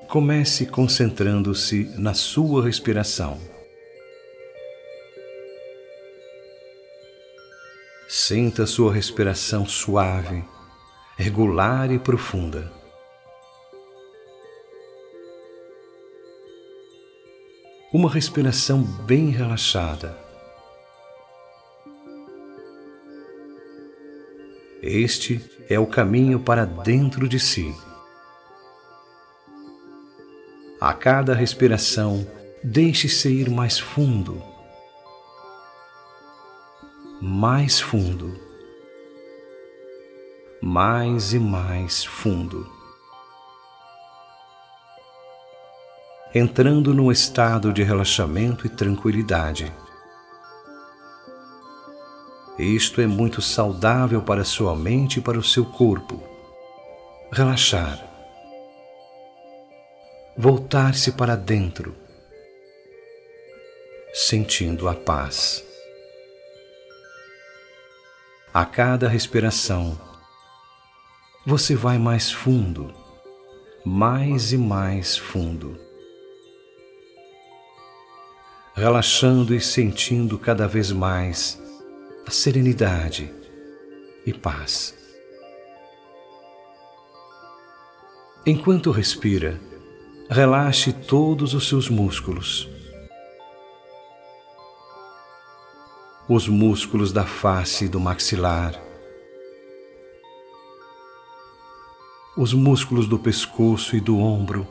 comece concentrando-se na sua respiração. Sinta sua respiração suave, regular e profunda. Uma respiração bem relaxada. Este é o caminho para dentro de si. A cada respiração, deixe-se ir mais fundo, mais fundo, mais e mais fundo, entrando num estado de relaxamento e tranquilidade. Isto é muito saudável para sua mente e para o seu corpo. Relaxar. Voltar-se para dentro, sentindo a paz. A cada respiração, você vai mais fundo, mais e mais fundo, relaxando e sentindo cada vez mais a serenidade e paz. Enquanto respira, relaxe todos os seus músculos. Os músculos da face e do maxilar, os músculos do pescoço e do ombro,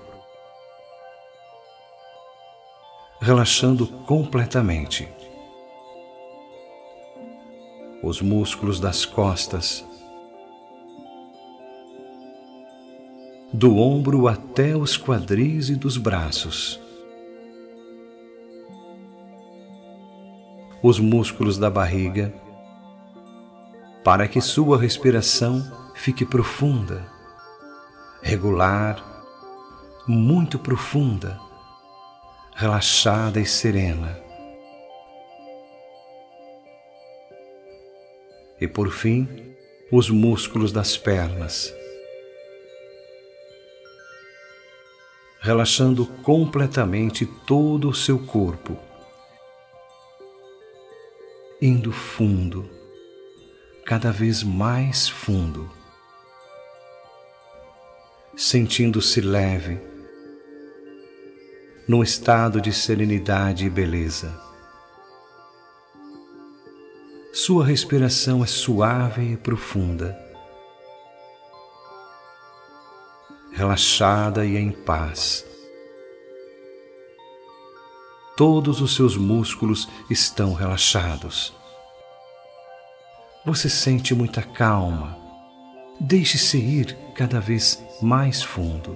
relaxando completamente. Os músculos das costas, do ombro até os quadris e dos braços, os músculos da barriga, para que sua respiração fique profunda, regular, muito profunda, relaxada e serena. E por fim, os músculos das pernas, relaxando completamente todo o seu corpo, indo fundo, cada vez mais fundo, sentindo-se leve, num estado de serenidade e beleza. Sua respiração é suave e profunda, relaxada e em paz. Todos os seus músculos estão relaxados. Você sente muita calma. Deixe-se ir cada vez mais fundo.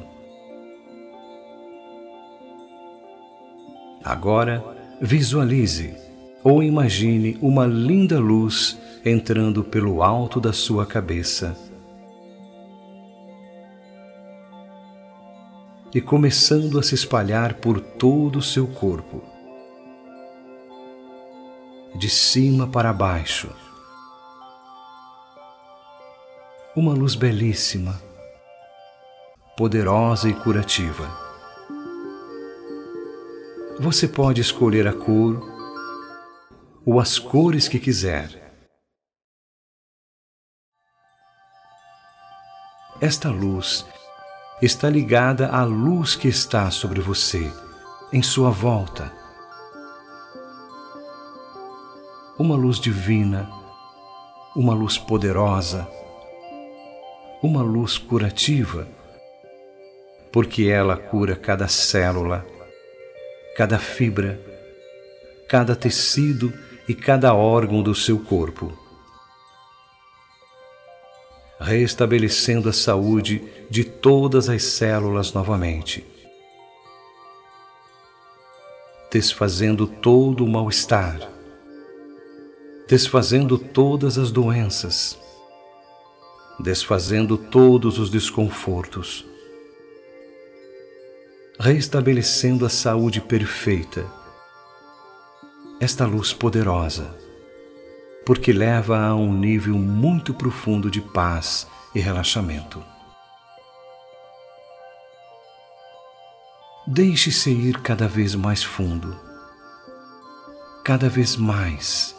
Agora, visualize ou imagine uma linda luz entrando pelo alto da sua cabeça e começando a se espalhar por todo o seu corpo, de cima para baixo. Uma luz belíssima, poderosa e curativa. Você pode escolher a cor ou as cores que quiser. Esta luz está ligada à luz que está sobre você, em sua volta. Uma luz divina, uma luz poderosa, uma luz curativa, porque ela cura cada célula, cada fibra, cada tecido e cada órgão do seu corpo, restabelecendo a saúde de todas as células novamente, desfazendo todo o mal-estar, desfazendo todas as doenças, desfazendo todos os desconfortos, restabelecendo a saúde perfeita. Esta luz poderosa, porque leva a um nível muito profundo de paz e relaxamento. Deixe-se ir cada vez mais fundo, cada vez mais.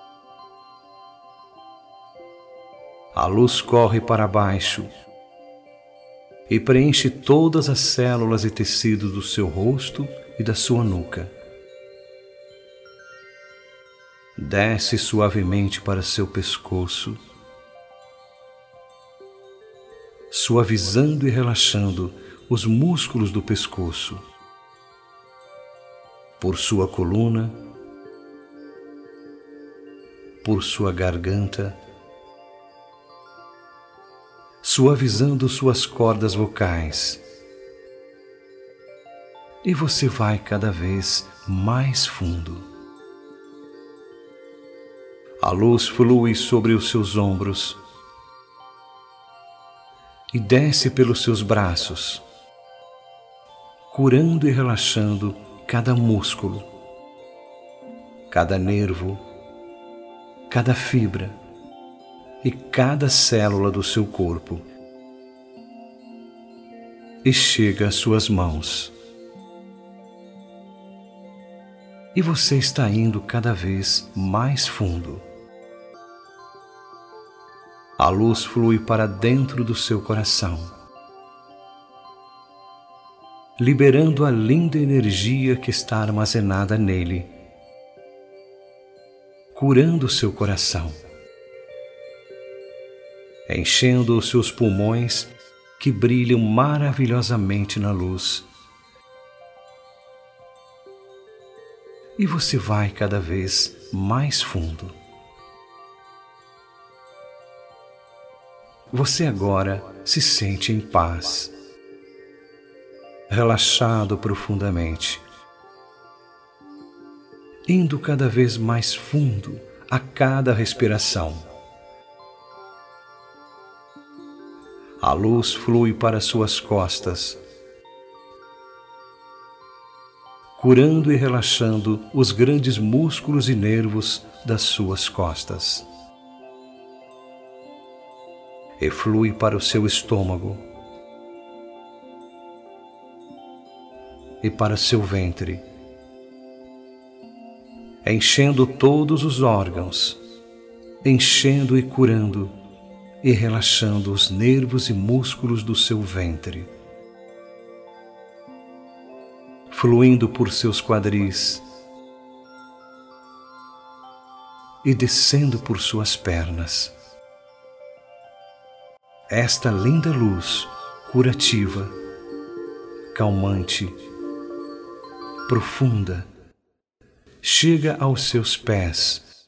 A luz corre para baixo e preenche todas as células e tecidos do seu rosto e da sua nuca. Desce suavemente para seu pescoço, suavizando e relaxando os músculos do pescoço, por sua coluna, por sua garganta, suavizando suas cordas vocais. E você vai cada vez mais fundo. A luz flui sobre os seus ombros e desce pelos seus braços, curando e relaxando cada músculo, cada nervo, cada fibra e cada célula do seu corpo. E chega às suas mãos. E você está indo cada vez mais fundo. A luz flui para dentro do seu coração, liberando a linda energia que está armazenada nele, curando seu coração, enchendo os seus pulmões que brilham maravilhosamente na luz. E você vai cada vez mais fundo. Você agora se sente em paz, relaxado profundamente, indo cada vez mais fundo a cada respiração. A luz flui para suas costas, curando e relaxando os grandes músculos e nervos das suas costas. E flui para o seu estômago e para o seu ventre, enchendo todos os órgãos, enchendo e curando e relaxando os nervos e músculos do seu ventre, fluindo por seus quadris e descendo por suas pernas. Esta linda luz curativa, calmante, profunda, chega aos seus pés,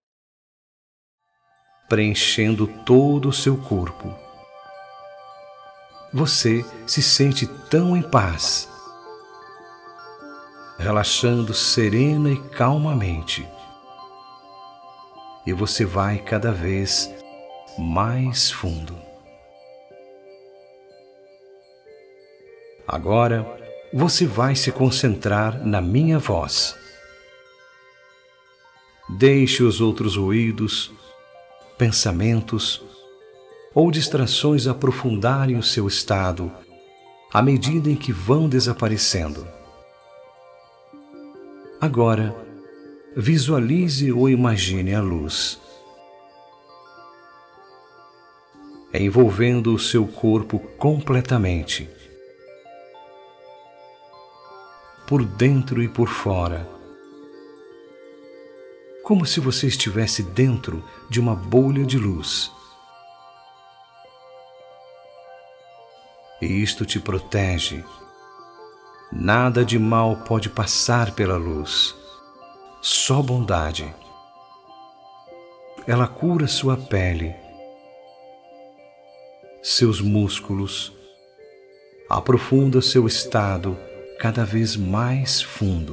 preenchendo todo o seu corpo. Você se sente tão em paz, relaxando serena e calmamente. E você vai cada vez mais fundo. Agora, você vai se concentrar na minha voz. Deixe os outros ruídos, pensamentos ou distrações aprofundarem o seu estado à medida em que vão desaparecendo. Agora, visualize ou imagine a luz, envolvendo o seu corpo completamente, por dentro e por fora, como se você estivesse dentro de uma bolha de luz. E isto te protege. Nada de mal pode passar pela luz, só bondade. Ela cura sua pele, seus músculos, aprofunda seu estado cada vez mais fundo.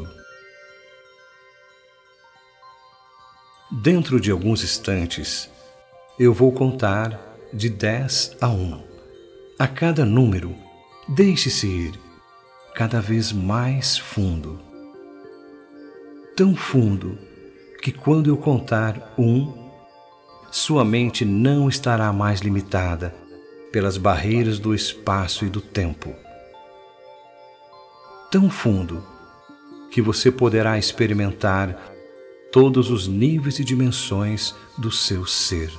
Dentro de alguns instantes, eu vou contar de 10 a 1. A cada número, deixe-se ir cada vez mais fundo. Tão fundo que quando eu contar 1, sua mente não estará mais limitada pelas barreiras do espaço e do tempo. tão fundo que você poderá experimentar todos os níveis e dimensões do seu ser.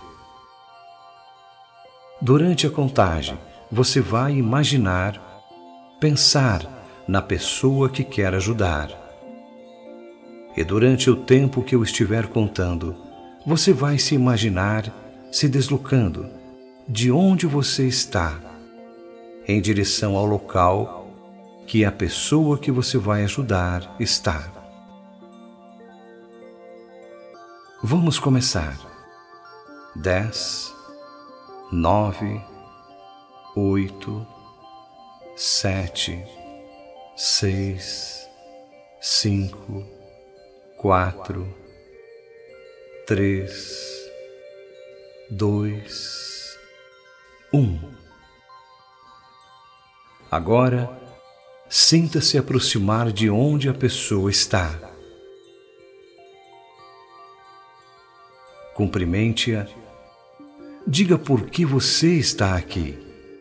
Durante a contagem, você vai imaginar, pensar na pessoa que quer ajudar. E durante o tempo que eu estiver contando, você vai se imaginar se deslocando de onde você está, em direção ao local que a pessoa que você vai ajudar está. Vamos começar. 10, 9, 8, 7, 6, 5, 4, 3, 2, 1. Agora, sinta-se aproximar de onde a pessoa está. Cumprimente-a. Diga por que você está aqui.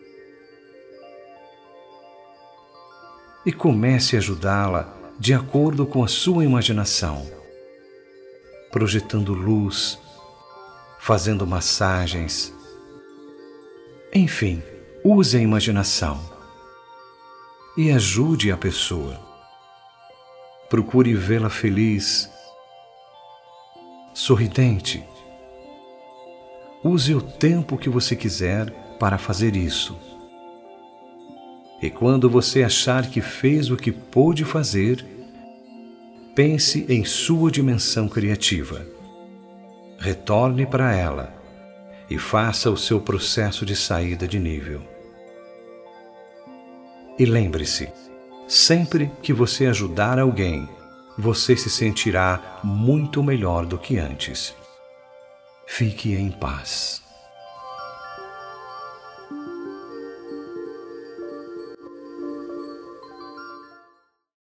E comece a ajudá-la de acordo com a sua imaginação, projetando luz, fazendo massagens. Enfim, use a imaginação e ajude a pessoa. Procure vê-la feliz, sorridente. Use o tempo que você quiser para fazer isso. E quando você achar que fez o que pôde fazer, pense em sua dimensão criativa. Retorne para ela e faça o seu processo de saída de nível. E lembre-se, sempre que você ajudar alguém, você se sentirá muito melhor do que antes. Fique em paz.